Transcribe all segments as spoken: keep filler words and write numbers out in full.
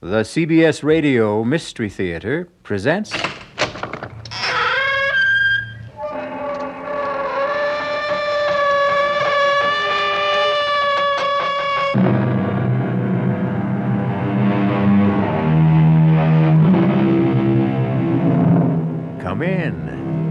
The C B S Radio Mystery Theater presents... Come in.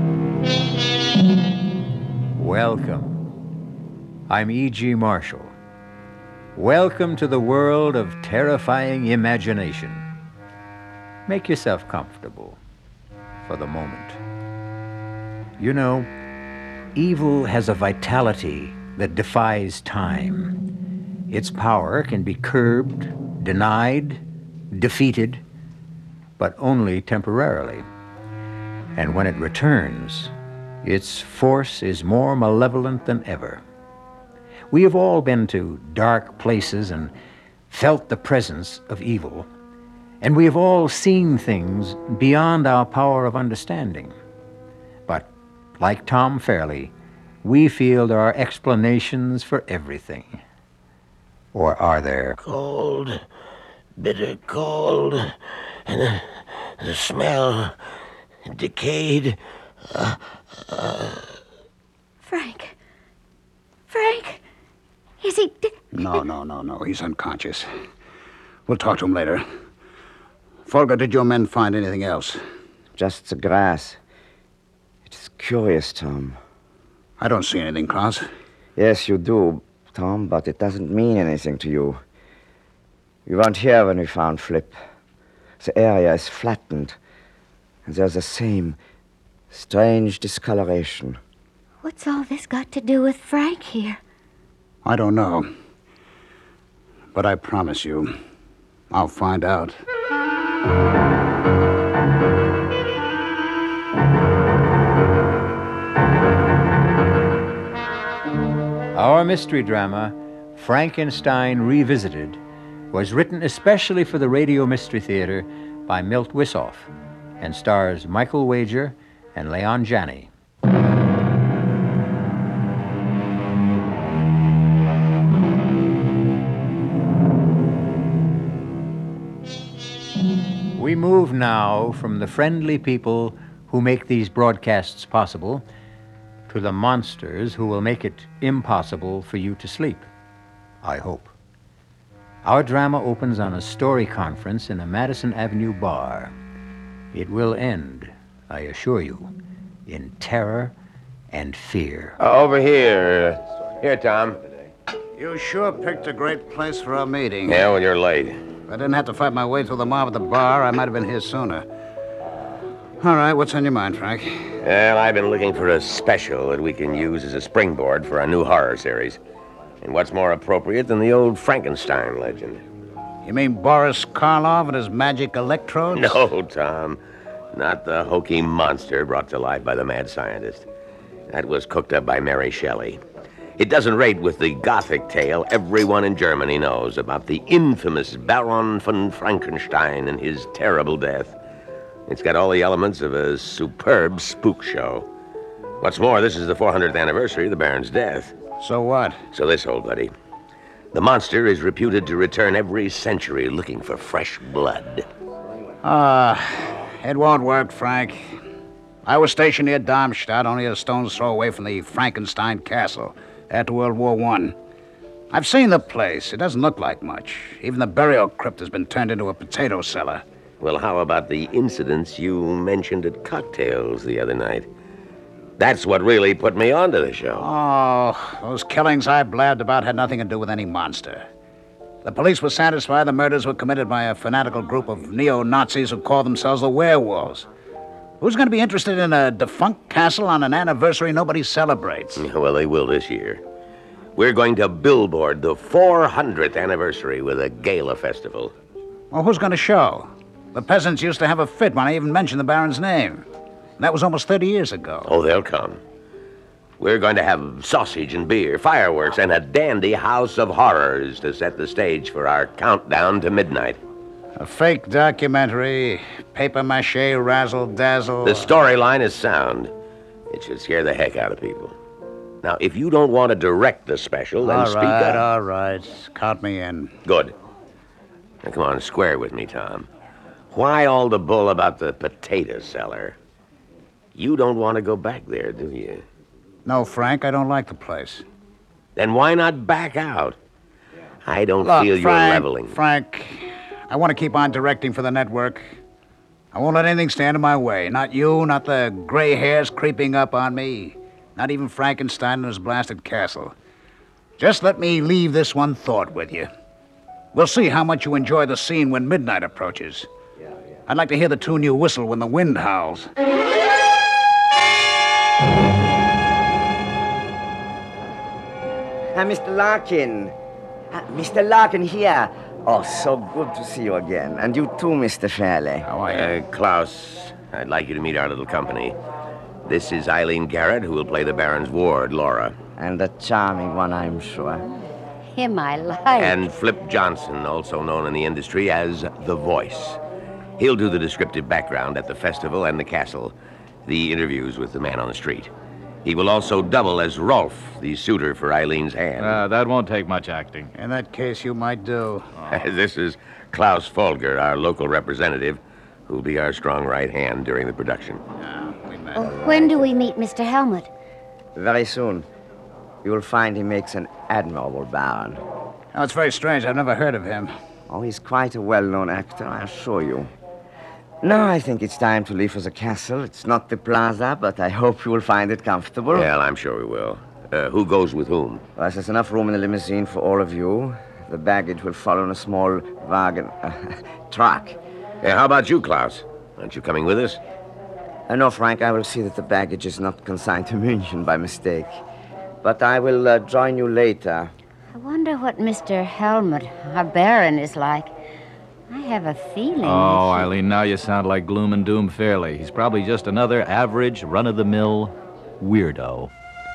Welcome. I'm E G. Marshall. Welcome to the world of terrifying imagination. Make yourself comfortable for the moment. You know, evil has a vitality that defies time. Its power can be curbed, denied, defeated, but only temporarily. And when it returns, its force is more malevolent than ever. We have all been to dark places and felt the presence of evil, and we have all seen things beyond our power of understanding. But, like Tom Fairley, we feel there are explanations for everything. Or are there? Cold, bitter cold, and the, the smell, decayed. Uh, uh... Frank. Frank. Is he... Di- No, no, no, no. He's unconscious. We'll talk to him later. Folger, did your men find anything else? Just the grass. It is curious, Tom. I don't see anything, Klaus. Yes, you do, Tom, but it doesn't mean anything to you. We weren't here when we found Flip. The area is flattened, and there's the same strange discoloration. What's all this got to do with Frank here? I don't know. But I promise you, I'll find out. Our mystery drama, Frankenstein Revisited, was written especially for the Radio Mystery Theater by Milt Wisoff and stars Michael Wager and Leon Janney. We move now from the friendly people who make these broadcasts possible to the monsters who will make it impossible for you to sleep, I hope. Our drama opens on a story conference in a Madison Avenue bar. It will end, I assure you, in terror and fear. Uh, over here. Here, Tom. You sure picked a great place for our meeting. Yeah, well, you're late. If I didn't have to fight my way through the mob at the bar, I might have been here sooner. All right, what's on your mind, Frank? Well, I've been looking for a special that we can use as a springboard for our new horror series. And what's more appropriate than the old Frankenstein legend? You mean Boris Karloff and his magic electrodes? No, Tom. Not the hokey monster brought to life by the mad scientist. That was cooked up by Mary Shelley. It doesn't rate with the Gothic tale everyone in Germany knows about the infamous Baron von Frankenstein and his terrible death. It's got all the elements of a superb spook show. What's more, this is the four hundredth anniversary of the Baron's death. So what? So this, old buddy. The monster is reputed to return every century looking for fresh blood. Ah, uh, it won't work, Frank. I was stationed near Darmstadt, only a stone's throw away from the Frankenstein castle after World War One. I've seen the place. It doesn't look like much. Even the burial crypt has been turned into a potato cellar. Well, how about the incidents you mentioned at cocktails the other night? That's what really put me onto the show. Oh, those killings I blabbed about had nothing to do with any monster. The police were satisfied the murders were committed by a fanatical group of neo-Nazis who call themselves the werewolves. Who's going to be interested in a defunct castle on an anniversary nobody celebrates? Well, they will this year. We're going to billboard the four hundredth anniversary with a gala festival. Well, who's going to show? The peasants used to have a fit when I even mentioned the Baron's name. That was almost thirty years ago. Oh, they'll come. We're going to have sausage and beer, fireworks, and a dandy house of horrors to set the stage for our countdown to midnight. A fake documentary, papier-mâché, razzle-dazzle. The storyline is sound. It should scare the heck out of people. Now, if you don't want to direct the special, then all speak right, up. All right, Count me in. Good. Now, come on, square with me, Tom. Why all the bull about the potato cellar? You don't want to go back there, do you? No, Frank, I don't like the place. Then why not back out? I don't Look, feel Frank, you're leveling. Frank, I want to keep on directing for the network. I won't let anything stand in my way. Not you, not the gray hairs creeping up on me. Not even Frankenstein and his blasted castle. Just let me leave this one thought with you. We'll see how much you enjoy the scene when midnight approaches. I'd like to hear the tune you whistle when the wind howls. Ah, Mister Larkin. Ah, Mister Larkin here. Oh, so good to see you again. And you too, Mister Shirley. How are you? Uh, Klaus, I'd like you to meet our little company. This is Eileen Garrett, who will play the Baron's ward, Laura. And a charming one, I'm sure. Him I like. And Flip Johnson, also known in the industry as The Voice. He'll do the descriptive background at the festival and the castle, the interviews with the man on the street. He will also double as Rolf, the suitor for Eileen's hand. Uh, that won't take much acting. In that case, you might do. This is Klaus Folger, our local representative, who'll be our strong right hand during the production. Yeah, we met. Oh, when do we meet Mister Helmut? Very soon. You will find he makes an admirable Baron. Oh, it's very strange. I've never heard of him. Oh, he's quite a well-known actor, I assure you. Now I think it's time to leave for the castle. It's not the plaza, but I hope you will find it comfortable. Well, I'm sure we will. Uh, who goes with whom? Well, there's enough room in the limousine for all of you. The baggage will follow in a small wagon... Uh, truck. Hey, how about you, Klaus? Aren't you coming with us? Uh, no, Frank, I will see that the baggage is not consigned to München by mistake. But I will uh, join you later. I wonder what Mister Helmut, our Baron, is like. I have a feeling. Oh, that he- Eileen, now you sound like Gloom and Doom Fairley. He's probably just another average, run-of-the-mill weirdo.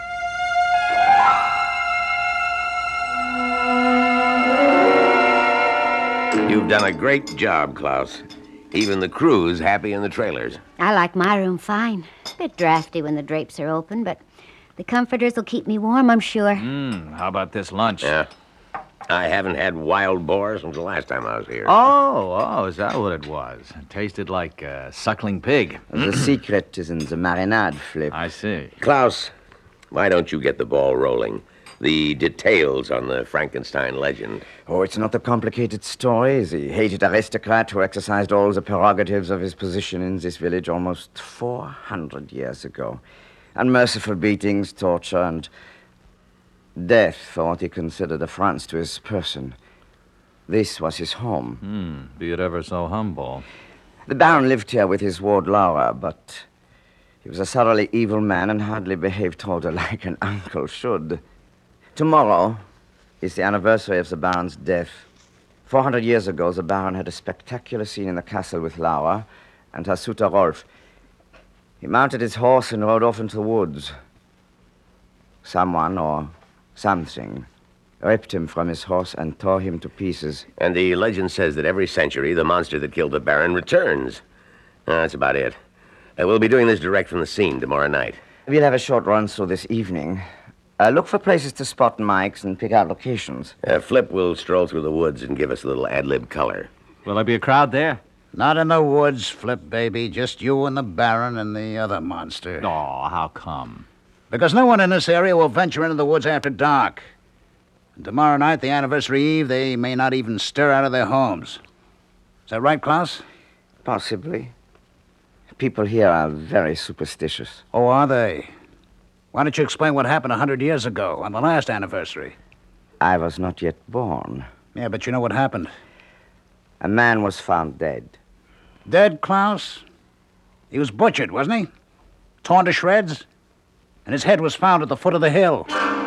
You've done a great job, Klaus. Even the crew's happy in the trailers. I like my room fine. A bit drafty when the drapes are open, but the comforters will keep me warm, I'm sure. Hmm, how about this lunch? Yeah. I haven't had wild boar since the last time I was here. Oh, oh, is that what it was? It tasted like a suckling pig. The secret is in the marinade, Flip. I see. Klaus, why don't you get the ball rolling? The details on the Frankenstein legend. Oh, it's not a complicated story. The hated aristocrat who exercised all the prerogatives of his position in this village almost four hundred years ago. Unmerciful beatings, torture, and death for what he considered affronts to his person. This was his home. Hmm, be it ever so humble. The Baron lived here with his ward Laura, but he was a thoroughly evil man and hardly behaved toward her like an uncle should. Tomorrow is the anniversary of the Baron's death. Four hundred years ago, the Baron had a spectacular scene in the castle with Laura and her suitor Rolf. He mounted his horse and rode off into the woods. Someone or something ripped him from his horse and tore him to pieces. And the legend says that every century, the monster that killed the Baron returns. Uh, that's about it. Uh, we'll be doing this direct from the scene tomorrow night. We'll have a short run through this evening. Uh, look for places to spot mics and pick out locations. Uh, Flip will stroll through the woods and give us a little ad-lib color. Will there be a crowd there? Not in the woods, Flip, baby. Just you and the Baron and the other monster. Oh, how come? Because no one in this area will venture into the woods after dark. And tomorrow night, the anniversary eve, they may not even stir out of their homes. Is that right, Klaus? Possibly. People here are very superstitious. Oh, are they? Why don't you explain what happened a hundred years ago on the last anniversary? I was not yet born. Yeah, but you know what happened. A man was found dead. Dead, Klaus? He was butchered, wasn't he? Torn to shreds? And his head was found at the foot of the hill.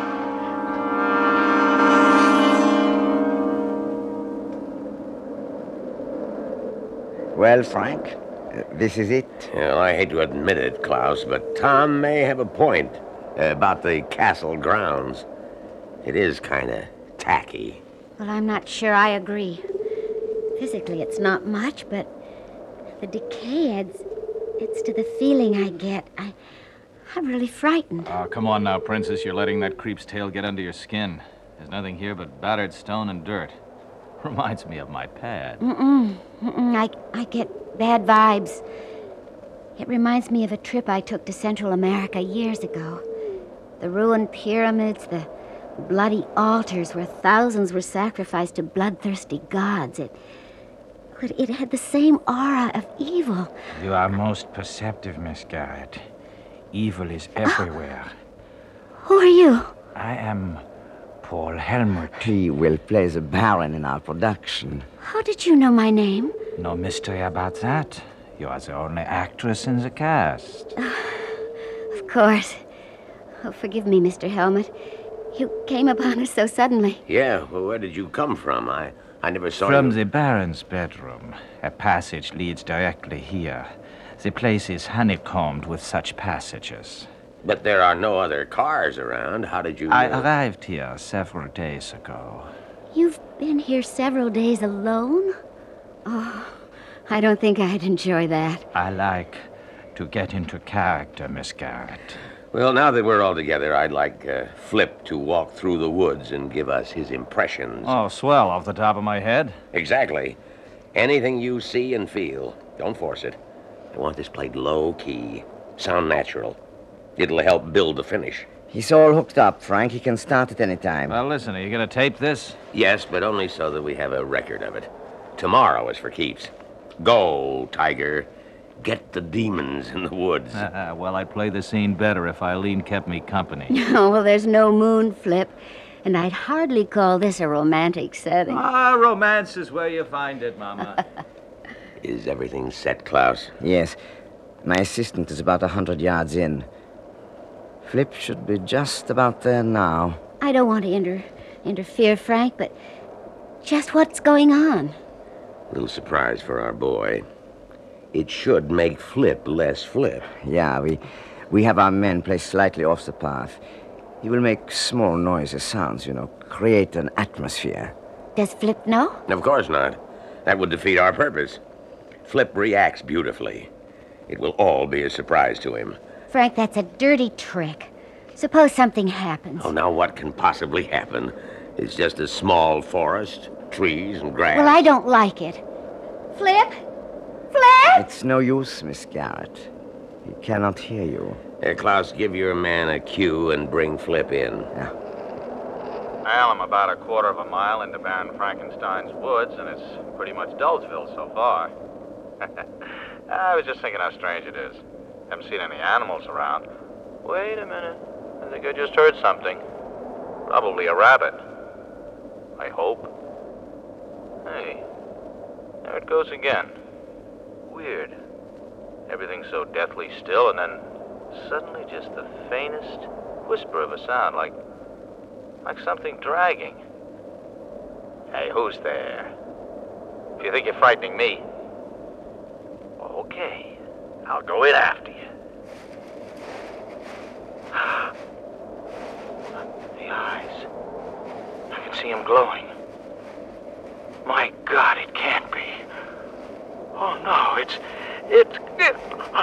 Well, Frank, uh, this is it. Well, I hate to admit it, Klaus, but Tom may have a point uh, about the castle grounds. It is kind of tacky. Well, I'm not sure I agree. Physically, it's not much, but the decay adds... It's to the feeling I get. I, I'm really frightened. Oh, come on now, Princess. You're letting that creep's tail get under your skin. There's nothing here but battered stone and dirt. Reminds me of my pad. Mm-mm. Mm-mm. I, I get bad vibes. It reminds me of a trip I took to Central America years ago. The ruined pyramids, the bloody altars where thousands were sacrificed to bloodthirsty gods. It, it, it had the same aura of evil. You are most perceptive, Miss Garrett. Evil is everywhere. Who are you? I am Paul Helmut. He will play the Baron in our production. How did you know my name? No mystery about that. You are the only actress in the cast. Of course. Oh, forgive me, Mister Helmut. You came upon us so suddenly. Yeah, well, where did you come from? I, I never saw From you. the Baron's bedroom. A passage leads directly here. The place is honeycombed with such passages. But there are no other cars around. How did you... I uh, arrived here several days ago. You've been here several days alone? Oh, I don't think I'd enjoy that. I like to get into character, Miss Garrett. Well, now that we're all together, I'd like uh, Flip to walk through the woods and give us his impressions. Oh, swell, off the top of my head. Exactly. Anything you see and feel, don't force it. I want this played low-key, sound natural. It'll help build the finish. He's all hooked up, Frank. He can start at any time. Well, listen, are you going to tape this? Yes, but only so that we have a record of it. Tomorrow is for keeps. Go, Tiger. Get the demons in the woods. Uh, well, I'd play the scene better if Eileen kept me company. Oh, well, there's no moon, Flip. And I'd hardly call this a romantic setting. Ah, romance is where you find it, Mama. Is everything set, Klaus? Yes. My assistant is about a hundred yards in. Flip should be just about there now. I don't want to inter- interfere, Frank, but just what's going on? Little surprise for our boy. It should make Flip less Flip. Yeah, we we have our men play slightly off the path. He will make small noises, sounds, you know, create an atmosphere. Does Flip know? Of course not. That would defeat our purpose. Flip reacts beautifully. It will all be a surprise to him. Frank, that's a dirty trick. Suppose something happens. Oh, now what can possibly happen? It's just a small forest, trees and grass. Well, I don't like it. Flip? Flip? It's no use, Miss Garrett. He cannot hear you. Uh, Klaus, give your man a cue and bring Flip in. Yeah. Well, I'm about a quarter of a mile into Baron Frankenstein's woods, and it's pretty much Dullsville so far. I was just thinking how strange it is. Haven't seen any animals around. Wait a minute. I think I just heard something. Probably a rabbit. I hope. Hey, there it goes again. Weird. Everything's so deathly still, and then suddenly just the faintest whisper of a sound, like like something dragging. Hey, who's there? If you think you're frightening me, okay, I'll go in after you. The eyes. I can see them glowing. My God, it can't be. Oh, no, it's... It's... it.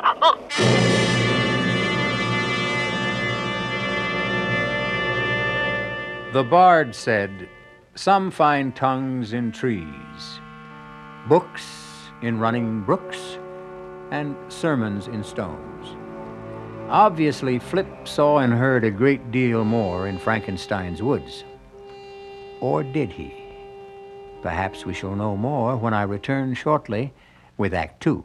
The bard said, "Some find tongues in trees, books in running brooks, and sermons in stones." Obviously, Flip saw and heard a great deal more in Frankenstein's woods. Or did he? Perhaps we shall know more when I return shortly with Act Two.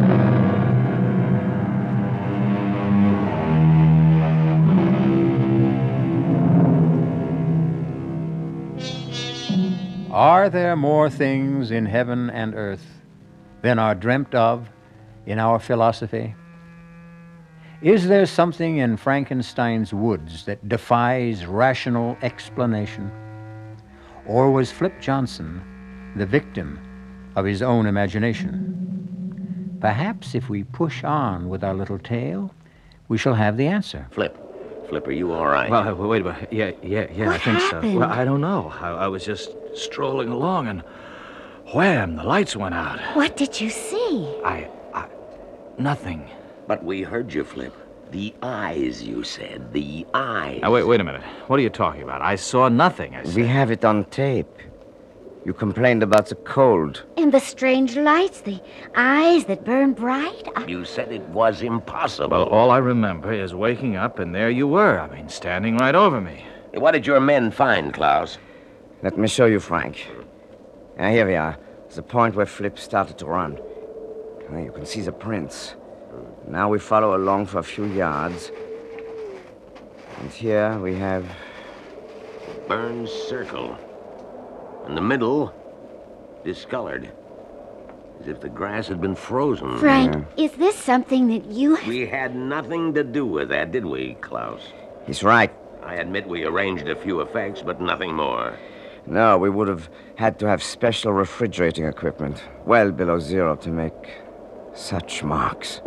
Are there more things in heaven and earth than are dreamt of in our philosophy? Is there something in Frankenstein's woods that defies rational explanation? Or was Flip Johnson the victim of his own imagination? Perhaps if we push on with our little tale, we shall have the answer. Flip. Flip, are you all right? Well, wait a minute. Yeah, yeah, yeah, What I think happened? so. Well, I don't know. I, I was just strolling along and wham, the lights went out. What did you see? I, I, nothing. But we heard you, Flip. The eyes, you said. The eyes. Now, wait, wait a minute. What are you talking about? I saw nothing. I said. We have it on tape. You complained about the cold. And the strange lights, the eyes that burn bright. I... You said it was impossible. Well, all I remember is waking up and there you were. I mean, standing right over me. What did your men find, Klaus? Let me show you, Frank. Now, here we are. The point where Flip started to run. Now, you can see the prints. Now we follow along for a few yards. And here we have... Burned circle. In the middle, discolored. As if the grass had been frozen. Frank, yeah. Is this something that you... We had nothing to do with that, did we, Klaus? He's right. I admit we arranged a few effects, but nothing more. No, we would have had to have special refrigerating equipment, well below zero, to make such marks.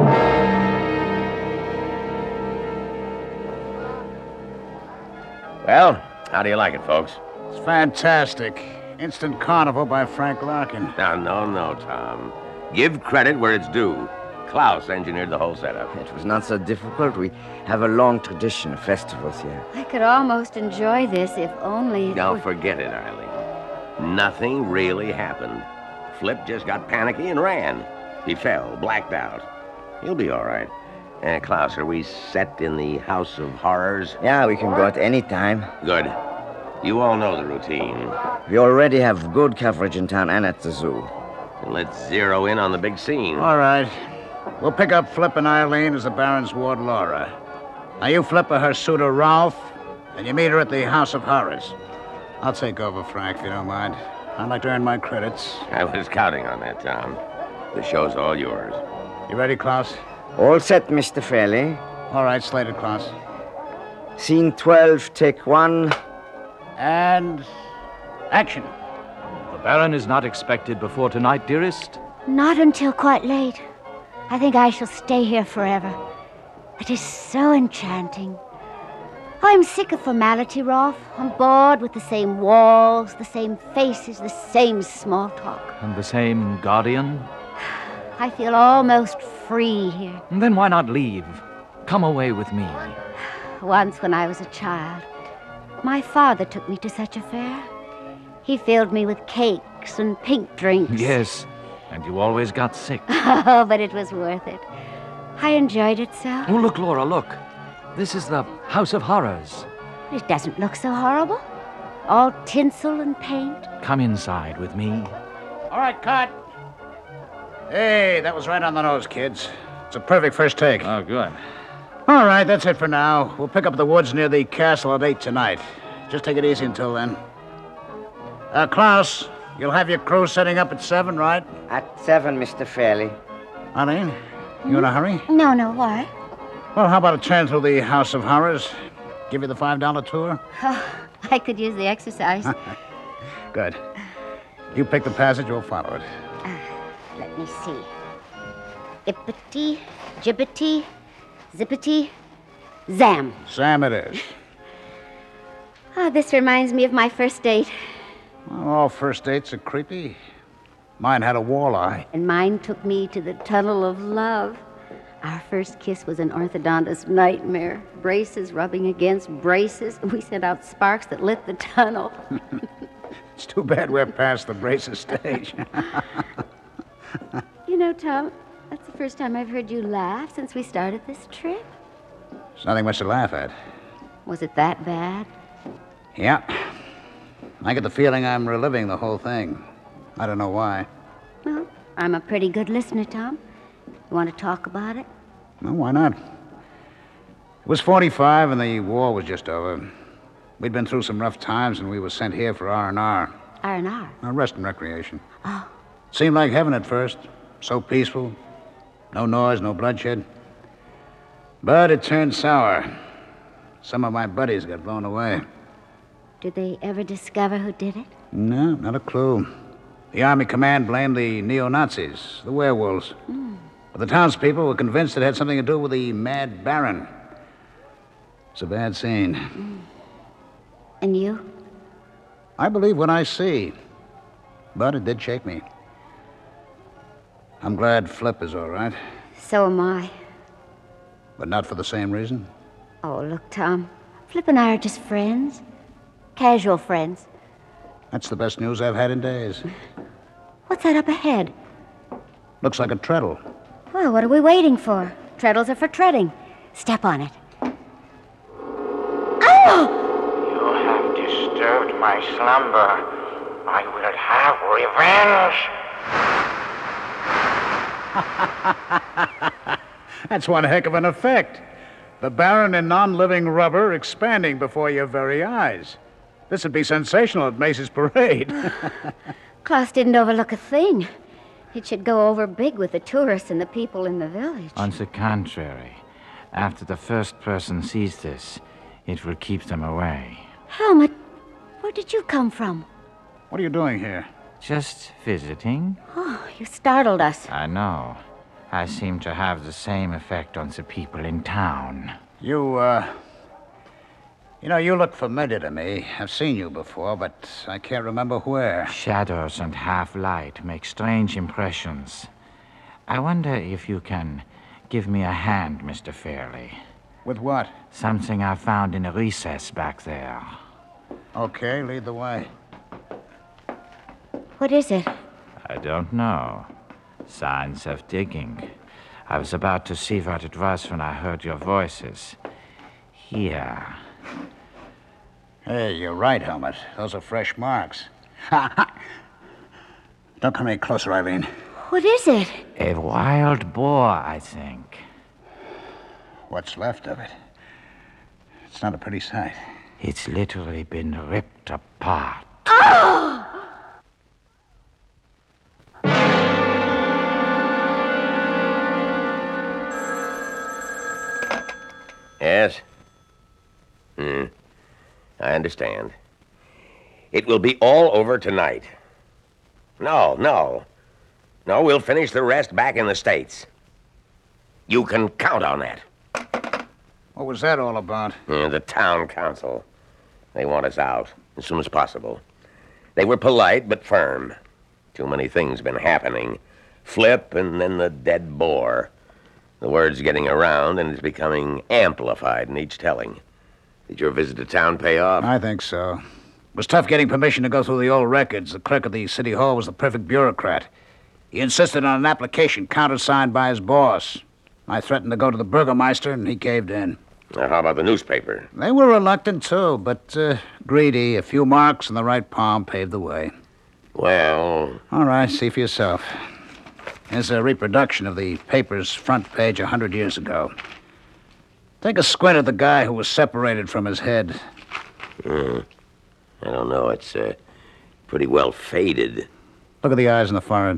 Well, how do you like it, folks? It's fantastic. Instant Carnival by Frank Larkin. No, no, no, Tom. Give credit where it's due. Klaus engineered the whole setup. It was not so difficult. We have a long tradition of festivals here. I could almost enjoy this if only... Now, were... forget it, Eileen. Nothing really happened. Flip just got panicky and ran. He fell, blacked out. He'll be all right. Uh, Klaus, are we set in the House of Horrors? Yeah, we can go at any time. Good. You all know the routine. We already have good coverage in town and at the zoo. And let's zero in on the big scene. All right. We'll pick up Flip and Eileen as the Baron's ward, Laura. Now, you Flip her her suitor, Ralph, and you meet her at the House of Horrors. I'll take over, Frank, if you don't mind. I'd like to earn my credits. I was counting on that, Tom. The show's all yours. You ready, Klaus? All set, Mister Fairley. All right, slated, Klaus. Scene twelve, take one. And... action. The Baron is not expected before tonight, dearest? Not until quite late. I think I shall stay here forever. It is so enchanting. I'm sick of formality, Rolf. I'm bored with the same walls, the same faces, the same small talk. And the same guardian? I feel almost free here. And then why not leave? Come away with me. Once when I was a child, my father took me to such a fair. He filled me with cakes and pink drinks. Yes, and you always got sick. Oh, but it was worth it. I enjoyed it so. Oh, look, Laura, look. This is the House of Horrors. It doesn't look so horrible. All tinsel and paint. Come inside with me. All right, cut. Hey, that was right on the nose, kids. It's a perfect first take. Oh, good. All right, that's it for now. We'll pick up the woods near the castle at eight tonight. Just take it easy until then. Uh, Klaus, you'll have your crew setting up at seven, right? At seven, Mister Fairley. Eileen, you in a hurry? No, no, why? Well, how about a turn through the House of Horrors? Give you the five dollar tour? Oh, I could use the exercise. Good. You pick the passage, we'll follow it. Uh, let me see. Ippity, jibbity, zippity, zam. Sam it is. Oh, this reminds me of my first date. Well, all first dates are creepy. Mine had a walleye. And mine took me to the tunnel of love. Our first kiss was an orthodontist's nightmare. Braces rubbing against braces. We sent out sparks that lit the tunnel. It's too bad we're past the braces stage. You know, Tom, that's the first time I've heard you laugh since we started this trip. There's nothing much to laugh at. Was it that bad? Yeah. I get the feeling I'm reliving the whole thing. I don't know why. Well, I'm a pretty good listener, Tom. You want to talk about it? Well, why not? It was forty-five and the war was just over. We'd been through some rough times and we were sent here for R and R. R and R? Uh, rest and recreation. Oh. Seemed like heaven at first. So peaceful. No noise, no bloodshed. But it turned sour. Some of my buddies got blown away. Did they ever discover who did it? No, not a clue. The Army command blamed the neo-Nazis, the werewolves. Mm. But the townspeople were convinced it had something to do with the Mad Baron. It's a bad scene. Mm. And you? I believe what I see. But it did shake me. I'm glad Flip is all right. So am I. But not for the same reason? Oh, look, Tom. Flip and I are just friends. Casual friends. That's the best news I've had in days. What's that up ahead? Looks like a treadle. Well, what are we waiting for? Treadles are for treading. Step on it. Oh! You have disturbed my slumber. I will have revenge. That's one heck of an effect. The Baron in non-living rubber expanding before your very eyes. This would be sensational at Macy's parade. Klaus didn't overlook a thing. It should go over big with the tourists and the people in the village. On the contrary, after the first person sees this, it will keep them away. Helmut, where did you come from? What are you doing here? Just visiting? Oh, you startled us. I know. I seem to have the same effect on the people in town. You, uh... You know, you look familiar to me. I've seen you before, but I can't remember where. Shadows and half-light make strange impressions. I wonder if you can give me a hand, Mister Fairley. With what? Something I found in a recess back there. Okay, lead the way. What is it? I don't know. Signs of digging. I was about to see what it was when I heard your voices. Here. Hey, you're right, Helmut. Those are fresh marks. Don't come any closer, Eileen. What is it? A wild boar, I think. What's left of it? It's not a pretty sight. It's literally been ripped apart. Oh! Yes? Hmm. I understand. It will be all over tonight. No, no. No, we'll finish the rest back in the States. You can count on that. What was that all about? Uh, the town council. They want us out as soon as possible. They were polite but firm. Too many things been happening. Flip and then the dead boar. The word's getting around and it's becoming amplified in each telling. Did your visit to town pay off? I think so. It was tough getting permission to go through the old records. The clerk of the city hall was the perfect bureaucrat. He insisted on an application countersigned by his boss. I threatened to go to the burgomaster, and he caved in. Now, how about the newspaper? They were reluctant, too, but uh, greedy. A few marks in the right palm paved the way. Well... All right, see for yourself. Here's a reproduction of the paper's front page a hundred years ago. Take a squint at the guy who was separated from his head. Uh, I don't know. It's uh, pretty well faded. Look at the eyes and the forehead.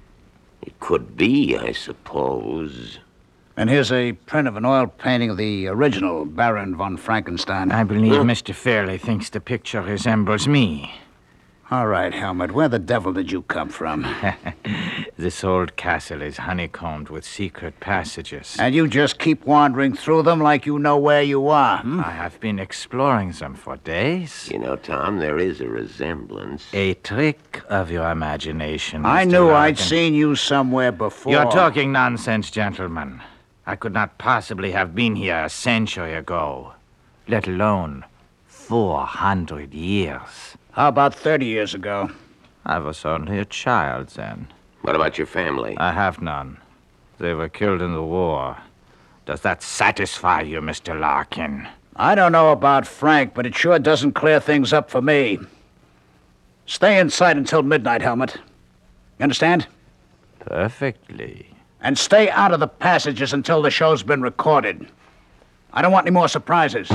It could be, I suppose. And here's a print of an oil painting of the original Baron von Frankenstein. I believe Mister Fairley thinks the picture resembles me. All right, Helmut, where the devil did you come from? This old castle is honeycombed with secret passages. And you just keep wandering through them like you know where you are, hmm? I have been exploring them for days. You know, Tom, there is a resemblance. A trick of your imagination, I Mister knew Larkin. I'd seen you somewhere before. You're talking nonsense, gentlemen. I could not possibly have been here a century ago, let alone four hundred years. How about thirty years ago? I was only a child then. What about your family? I have none. They were killed in the war. Does that satisfy you, Mister Larkin? I don't know about Frank, but it sure doesn't clear things up for me. Stay inside until midnight, Helmut. You understand? Perfectly. And stay out of the passages until the show's been recorded. I don't want any more surprises.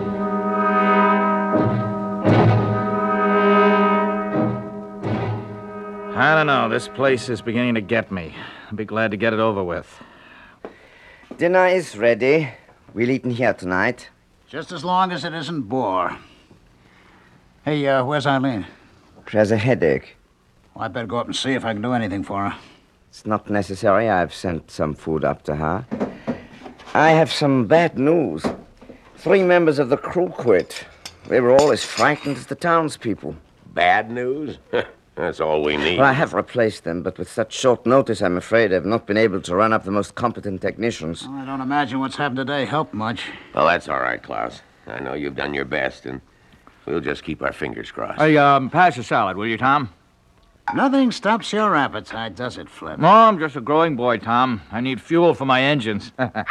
I don't know. This place is beginning to get me. I'll be glad to get it over with. Dinner is ready. We'll eat in here tonight. Just as long as it isn't boar. Hey, uh, where's Eileen? She has a headache. Well, I better go up and see if I can do anything for her. It's not necessary. I've sent some food up to her. I have some bad news. Three members of the crew quit. They were all as frightened as the townspeople. Bad news? That's all we need. Well, I have replaced them, but with such short notice, I'm afraid I've not been able to run up the most competent technicians. Well, I don't imagine what's happened today helped much. Well, that's all right, Klaus. I know you've done your best, and We'll just keep our fingers crossed. Hey, um, pass the salad, will you, Tom? Nothing stops your appetite, does it, Flip? No, I'm just a growing boy, Tom. I need fuel for my engines.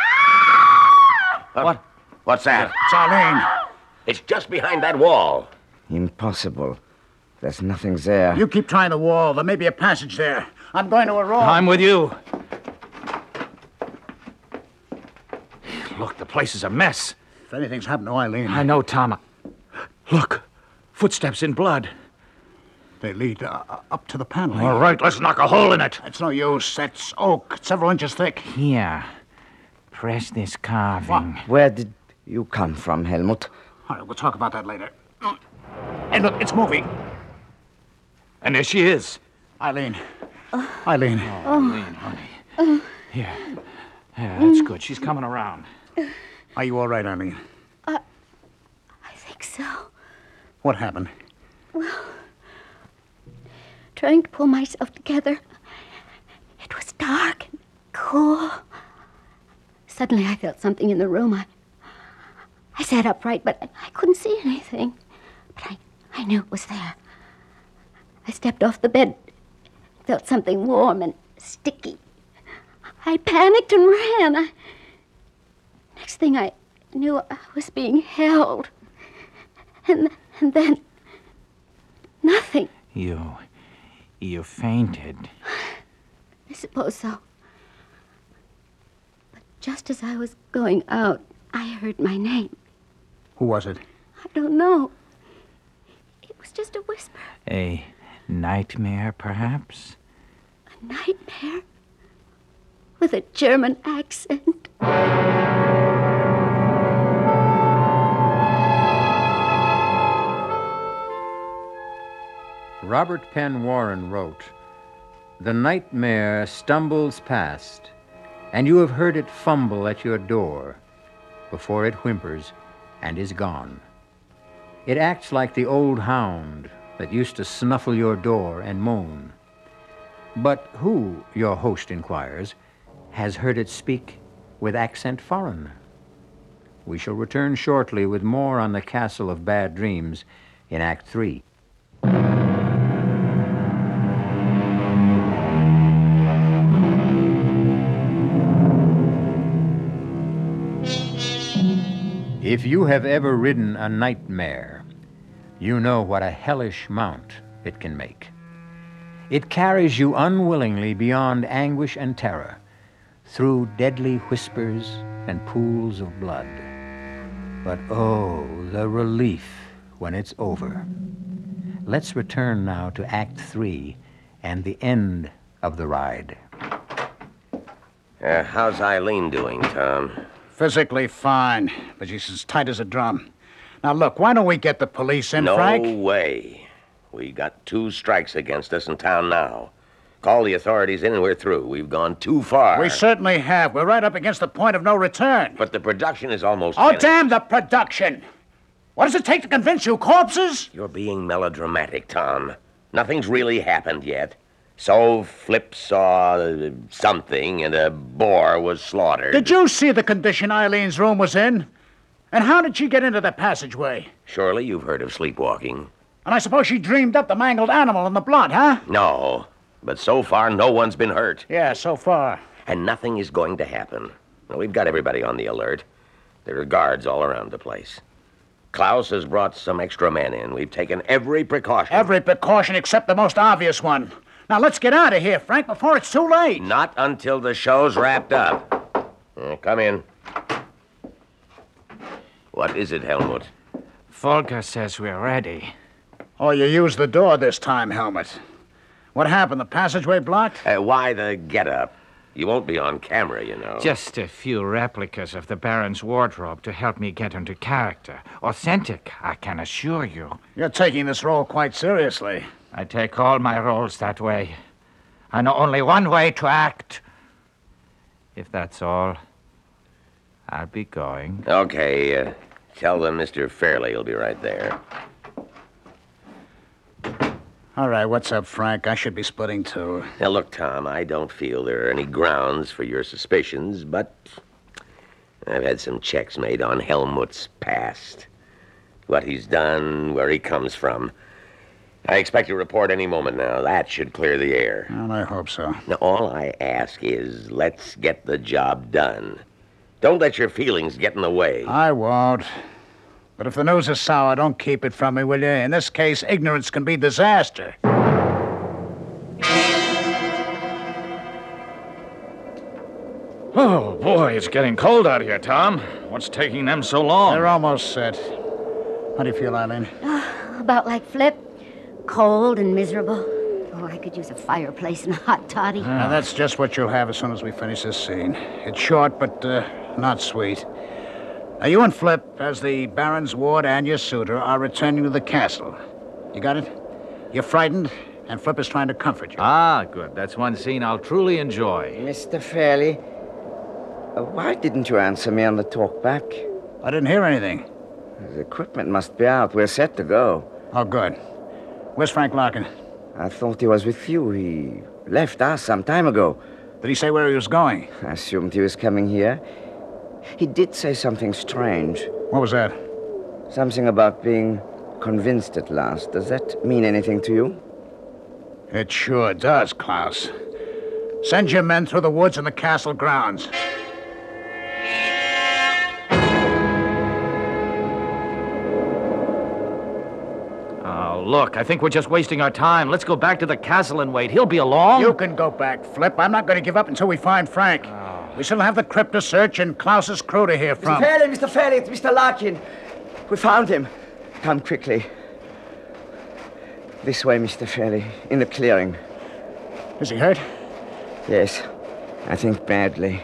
What? What's that? It's Arlene. It's just behind that wall. Impossible. There's nothing there. You keep trying the wall. There may be a passage there. I'm going to a room. I'm with you. Look, the place is a mess. If anything's happened to Eileen, I know, Tom. Look, footsteps in blood. they lead uh, up to the paneling. All right, let's knock a hole in it. It's no use. That's oak, several inches thick. Here, press this carving. Where did you come from, Helmut? All right, we'll talk about that later. Hey, look, it's moving. And there she is. Eileen. Eileen. Eileen, honey. Here. Yeah, that's good. She's coming around. Are you all right, Eileen? I think so. What happened? Trying to pull myself together. It was dark and cool. Suddenly I felt something in the room. I, I sat upright, but I couldn't see anything. But I, I knew it was there. I stepped off the bed, felt something warm and sticky. I panicked and ran. I, next thing I knew, I was being held. And, and then, nothing. You... you fainted. I suppose so. But just as I was going out, I heard my name. Who was it? I don't know. It was just a whisper. A nightmare, perhaps? A nightmare? With a German accent. Robert Penn Warren wrote, "The nightmare stumbles past, and you have heard it fumble at your door before it whimpers and is gone. It acts like the old hound that used to snuffle your door and moan. But who, your host inquires, has heard it speak with accent foreign?" We shall return shortly with more on the Castle of Bad Dreams in Act Three. If you have ever ridden a nightmare, you know what a hellish mount it can make. It carries you unwillingly beyond anguish and terror, through deadly whispers and pools of blood. But oh, the relief when it's over. Let's return now to Act Three and the end of the ride. Uh, how's Eileen doing, Tom? Physically fine, but she's as tight as a drum. Now, look, why don't we get the police in, no Frank? No way. We got two strikes against us in town now. Call the authorities in and we're through. We've gone too far. We certainly have. We're right up against the point of no return. But the production is almost Oh, finished. damn the production! What does it take to convince you? Corpses? You're being melodramatic, Tom. Nothing's really happened yet. So Flip saw uh, something and a boar was slaughtered. Did you see the condition Eileen's room was in? And how did she get into the passageway? Surely you've heard of sleepwalking. And I suppose she dreamed up the mangled animal and the blood, huh? No, but so far no one's been hurt. Yeah, so far. And nothing is going to happen. Well, we've got everybody on the alert. There are guards all around the place. Klaus has brought some extra men in. We've taken every precaution. Every precaution except the most obvious one. Now, let's get out of here, Frank, before it's too late. Not until the show's wrapped up. Uh, come in. What is it, Helmut? Volker says we're ready. Oh, you used the door this time, Helmut. What happened? The passageway blocked? Uh, why the get-up? You won't be on camera, you know. Just a few replicas of the Baron's wardrobe to help me get into character. Authentic, I can assure you. You're taking this role quite seriously. I take all my roles that way. I know only one way to act. If that's all, I'll be going. Okay, uh, tell them Mister Fairley will be right there. All right, what's up, Frank? I should be splitting too. Now, look, Tom, I don't feel there are any grounds for your suspicions, but I've had some checks made on Helmut's past. what he's done, where he comes from. I expect a report any moment now. That should clear the air. Well, I hope so. Now, all I ask is let's get the job done. Don't let your feelings get in the way. I won't. But if the news is sour, don't keep it from me, will you? In this case, ignorance can be disaster. Oh, boy, it's getting cold out here, Tom. What's taking them so long? They're almost set. How do you feel, Eileen? About like Flip. Cold and miserable. Oh, I could use a fireplace and a hot toddy. Now, that's just what you'll have as soon as we finish this scene. It's short, but uh, not sweet. Now, you and Flip, as the Baron's ward and your suitor, are returning to the castle. You got it? You're frightened, and Flip is trying to comfort you. Ah, good. That's one scene I'll truly enjoy. Mister Fairley, uh, why didn't you answer me on the talk back? I didn't hear anything. The equipment must be out. We're set to go. Oh, good. Where's Frank Larkin? I thought he was with you. He left us some time ago. Did he say where he was going? I assumed he was coming here. He did say something strange. What was that? Something about being convinced at last. Does that mean anything to you? It sure does, Klaus. Send your men through the woods and the castle grounds. Look, I think we're just wasting our time. Let's go back to the castle and wait. He'll be along. You can go back, Flip. I'm not going to give up until we find Frank. Oh. We still have the crypt to search and Klaus's crew to hear from. Mister Fairley, Mister Fairley, it's Mister Larkin. We found him. Come quickly. This way, Mister Fairley, in the clearing. Is he hurt? Yes, I think badly.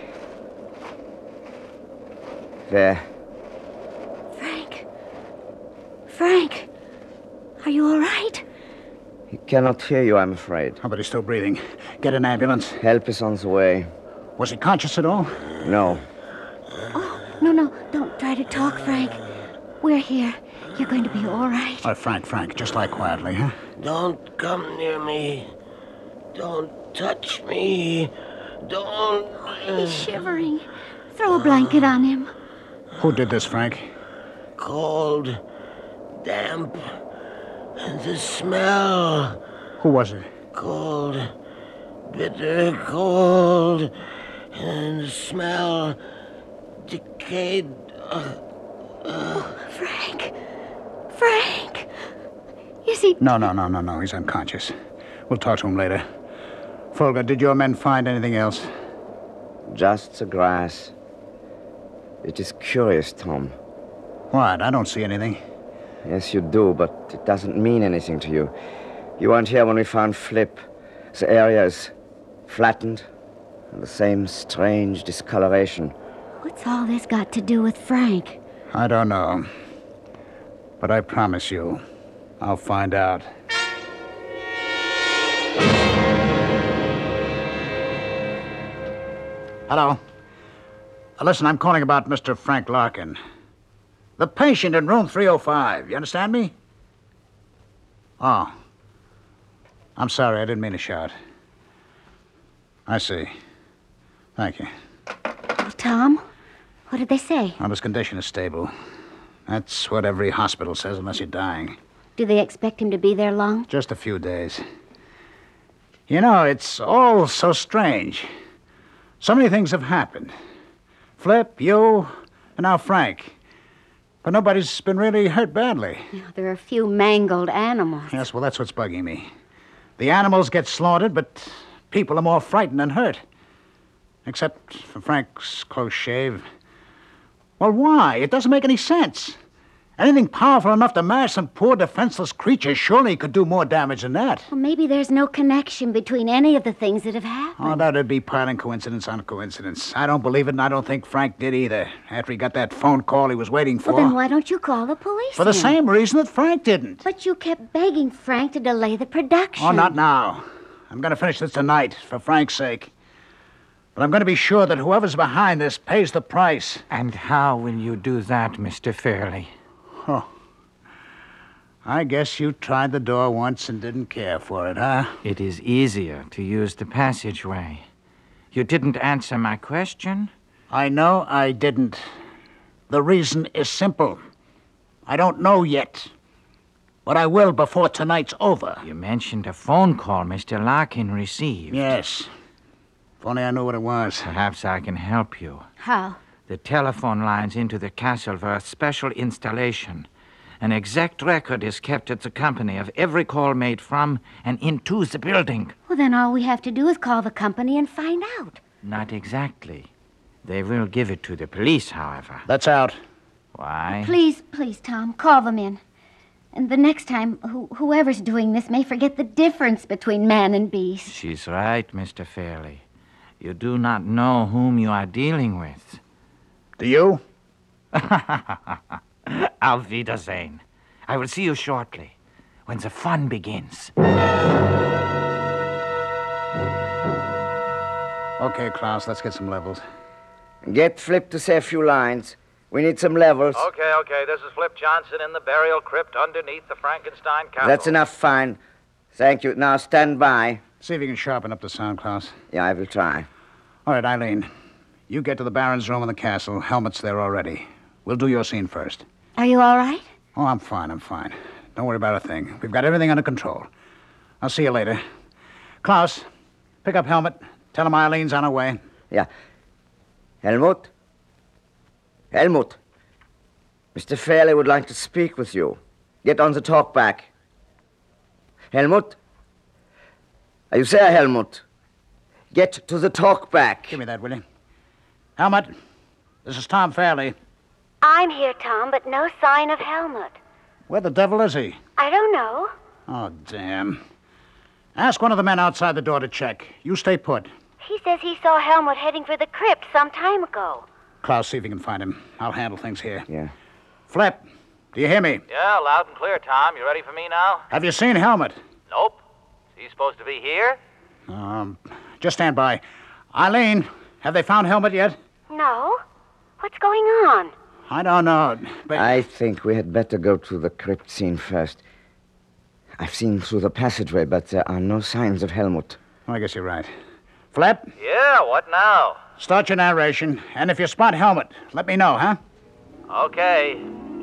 There. Frank. Frank. Are you all right? He cannot hear you, I'm afraid. Oh, but he's still breathing. Get an ambulance. Help is on the way. Was he conscious at all? No. Oh, no, no. Don't try to talk, Frank. We're here. You're going to be all right. Oh, Frank, Frank, just lie quietly, huh? Don't come near me. Don't touch me. Don't... He's shivering. Throw a blanket on him. Who did this, Frank? Cold, damp, and the smell. Who was it? Cold, bitter cold, and the smell, decayed. Uh, uh. Frank. Frank. Is he... No, no, no, no, no. He's unconscious. We'll talk to him later. Folger, did your men find anything else? Just the grass. It is curious, Tom. What? I don't see anything. Yes, you do, but it doesn't mean anything to you. You weren't here when we found Flip. The area is flattened, and the same strange discoloration. What's all this got to do with Frank? I don't know. But I promise you, I'll find out. Hello. Uh, listen, I'm calling about Mister Frank Larkin. The patient in room three oh five. You understand me? Oh. I'm sorry, I didn't mean to shout. I see. Thank you. Well, Tom, what did they say? Well, his condition is stable. That's what every hospital says unless you're dying. Do they expect him to be there long? Just a few days. You know, it's all so strange. So many things have happened. Flip, you, and now Frank. But nobody's been really hurt badly. Yeah, there are a few mangled animals. Yes, well, that's what's bugging me. The animals get slaughtered, but people are more frightened than hurt. Except for Frank's close shave. Well, why? It doesn't make any sense. Anything powerful enough to mash some poor defenseless creature surely could do more damage than that. Well, maybe there's no connection between any of the things that have happened. Oh, that'd be piling coincidence on coincidence. I don't believe it, and I don't think Frank did either. After he got that phone call he was waiting for. Well, then why don't you call the police? For the then? same reason that Frank didn't. But you kept begging Frank to delay the production. Oh, not now. I'm going to finish this tonight, for Frank's sake. But I'm going to be sure that whoever's behind this pays the price. And how will you do that, Mister Fairley? Oh. I guess you tried the door once and didn't care for it, huh? It is easier to use the passageway. You didn't answer my question? I know I didn't. The reason is simple. I don't know yet. But I will before tonight's over. You mentioned a phone call Mister Larkin received. Yes. If only I knew what it was. Perhaps I can help you. How? The telephone lines into the castle were a special installation. An exact record is kept at the company of every call made from and into the building. Well, then all we have to do is call the company and find out. Not exactly. They will give it to the police, however. That's out. Why? Please, please, Tom, call them in. And the next time, who- whoever's doing this may forget the difference between man and beast. She's right, Mister Fairley. You do not know whom you are dealing with. Do you? Auf Wiedersehen. I will see you shortly, when the fun begins. Okay, Klaus, let's get some levels. Get Flip to say a few lines. We need some levels. Okay, okay. This is Flip Johnson in the burial crypt underneath the Frankenstein castle. That's enough, fine. Thank you. Now stand by. See if you can sharpen up the sound, Klaus. Yeah, I will try. All right, Eileen. You get to the Baron's room in the castle. Helmet's there already. We'll do your scene first. Are you all right? Oh, I'm fine, I'm fine. Don't worry about a thing. We've got everything under control. I'll see you later. Klaus, pick up Helmet. Tell him Eileen's on her way. Yeah. Helmut? Helmut. Mister Fairley would like to speak with you. Get on the talk back. Helmut? Are you there, Helmut? Get to the talk back. Give me that, will you? Helmet, this is Tom Fairley. I'm here, Tom, but no sign of Helmut. Where the devil is he? I don't know. Oh, damn. Ask one of the men outside the door to check. You stay put. He says he saw Helmut heading for the crypt some time ago. Klaus, see if you can find him. I'll handle things here. Yeah. Flip, do you hear me? Yeah, loud and clear, Tom. You ready for me now? Have you seen Helmet? Nope. Is he supposed to be here? Um, just stand by. Eileen, have they found Helmet yet? No? What's going on? I don't know, but... I think we had better go to the crypt scene first. I've seen through the passageway, but there are no signs of Helmut. Oh, I guess you're right. Flip, Yeah, what now? start your narration, and if you spot Helmet, let me know, huh? Okay.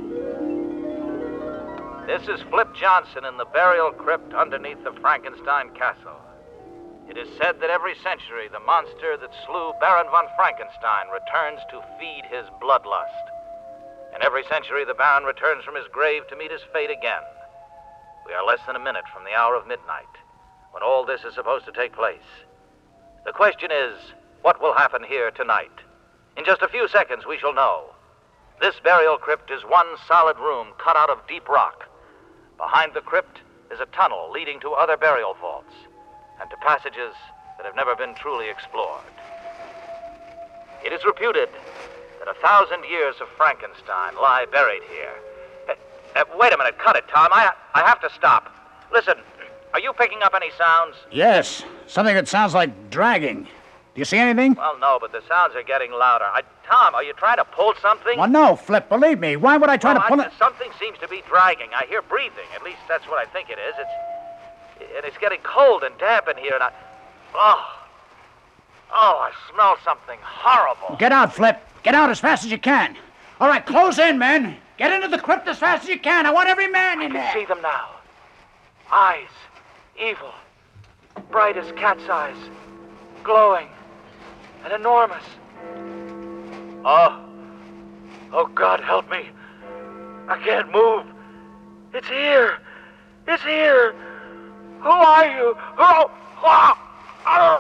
This is Flip Johnson in the burial crypt underneath the Frankenstein castle. It is said that every century the monster that slew Baron von Frankenstein returns to feed his bloodlust. And every century the Baron returns from his grave to meet his fate again. We are less than a minute from the hour of midnight, when all this is supposed to take place. The question is, what will happen here tonight? In just a few seconds we shall know. This burial crypt is one solid room cut out of deep rock. Behind the crypt is a tunnel leading to other burial vaults and to passages that have never been truly explored. It is reputed that a thousand years of Frankenstein lie buried here. Uh, uh, wait a minute, cut it, Tom. I, I have to stop. Listen, are you picking up any sounds? Yes, something that sounds like dragging. Do you see anything? Well, no, but the sounds are getting louder. I, Tom, are you trying to pull something? Well, no, Flip, believe me. Why would I try Oh, to pull I- it? Something seems to be dragging. I hear breathing. At least that's what I think it is. It's and it's getting cold and damp in here, and I... Oh. Oh, I smell something horrible. Get out, Flip. Get out as fast as you can. All right, close in, men. Get into the crypt as fast as you can. I want every man in I there. can see them now. Eyes. Evil. Bright as cat's eyes. Glowing. And enormous. Oh. Oh, God, help me. I can't move. It's here. It's here. Who are you? Who? Oh. Oh.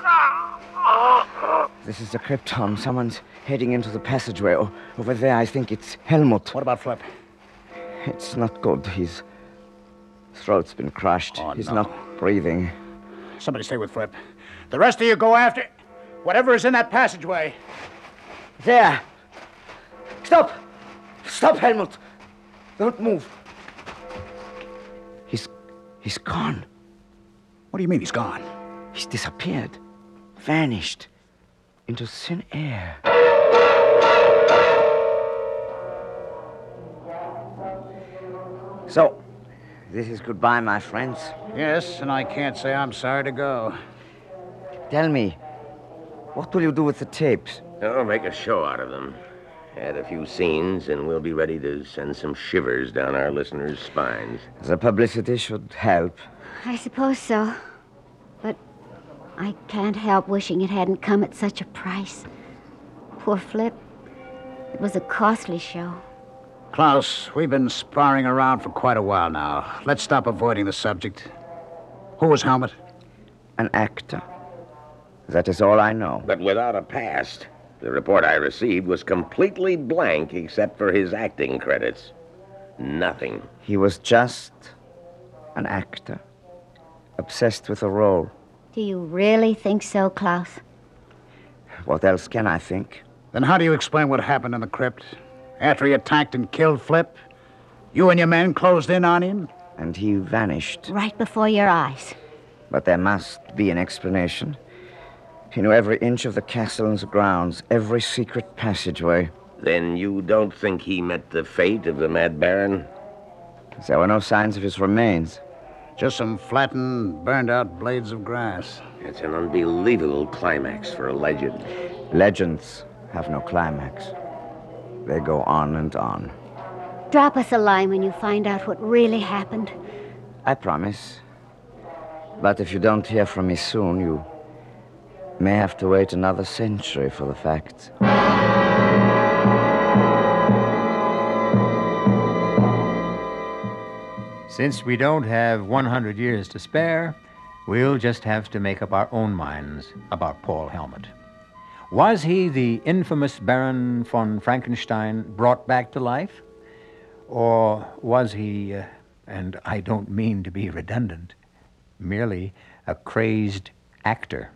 Oh. This is the crypt, Tom. Someone's heading into the passageway. O- over there, I think it's Helmut. What about Flip? It's not good. His throat's been crushed. Oh, He's no. not breathing. Somebody stay with Flip. The rest of you go after whatever is in that passageway. There! Stop! Stop, Helmut! Don't move. He's... he's gone. What do you mean he's gone? He's disappeared. Vanished. Into thin air. So, this is goodbye, my friends. Yes, and I can't say I'm sorry to go. Tell me, what will you do with the tapes? Oh, make a show out of them. Add a few scenes, and we'll be ready to send some shivers down our listeners' spines. The publicity should help. I suppose so. But I can't help wishing it hadn't come at such a price. Poor Flip. It was a costly show. Klaus, we've been sparring around for quite a while now. Let's stop avoiding the subject. Who was Helmut? An actor. That is all I know. But without a past. The report I received was completely blank except for his acting credits. Nothing. He was just an actor, obsessed with a role. Do you really think so, Klaus? What else can I think? Then how do you explain what happened in the crypt? After he attacked and killed Flip, you and your men closed in on him? And he vanished. Right before your eyes. But there must be an explanation. He knew every inch of the castle and the grounds, every secret passageway. Then you don't think he met the fate of the Mad Baron? There were no signs of his remains. Just some flattened, burned-out blades of grass. It's an unbelievable climax for a legend. Legends have no climax. They go on and on. Drop us a line when you find out what really happened. I promise. But if you don't hear from me soon, you may have to wait another century for the facts. Since we don't have one hundred years to spare, we'll just have to make up our own minds about Paul Helmut. Was he the infamous Baron von Frankenstein brought back to life? Or was he, uh, and I don't mean to be redundant, merely a crazed actor?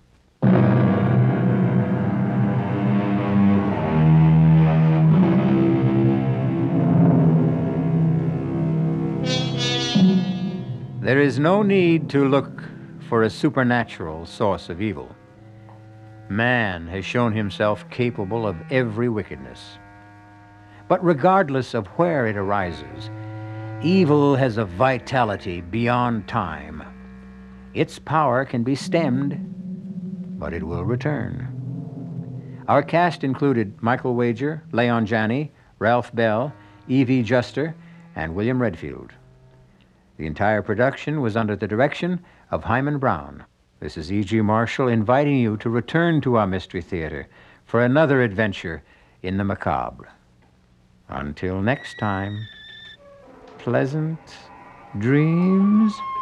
There is no need to look for a supernatural source of evil. Man has shown himself capable of every wickedness. But regardless of where it arises, evil has a vitality beyond time. Its power can be stemmed, but it will return. Our cast included Michael Wager, Leon Janney, Ralph Bell, Evie Juster, and William Redfield. The entire production was under the direction of Hyman Brown. This is E G. Marshall inviting you to return to our Mystery Theater for another adventure in the macabre. Until next time, pleasant dreams.